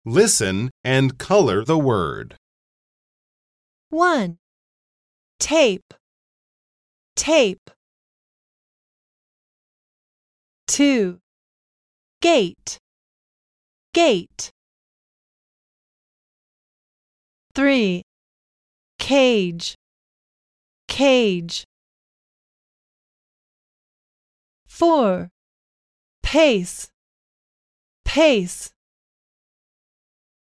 Listen and color the word. 1. Tape, tape. 2. Gate, gate. 3. Cage, cage. 4. Pace, pace.